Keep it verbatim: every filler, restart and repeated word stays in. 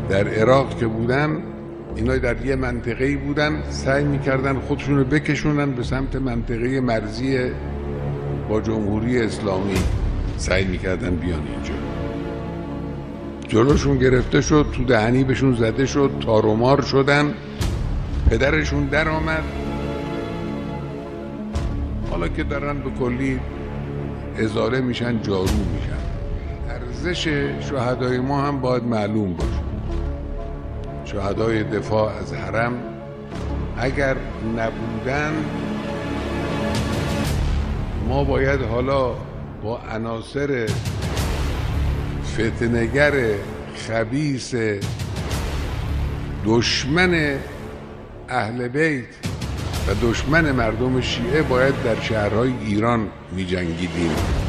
در عراق که بودن، اینا در یه منطقه‌ای بودن، سعی میکردن خودشون رو بکشونن به سمت منطقه مرزی با جمهوری اسلامی، سعی میکردن بیان اینجا. جلوشون گرفته شد، تو دهنی بهشون زده شد، تار و مار شدن، پدرشون در آمد. حالا که دارن به کلی ازاله میشن، جارو میشن. ارزش شهدای ما هم باید معلوم باشه. شهدای دفاع از حرم اگر نبودن، ما باید حالا با عناصر فتنه‌گر خبیث دشمن اهل بیت و دشمن مردم شیعه باید در شهرهای ایران می جنگیدیم.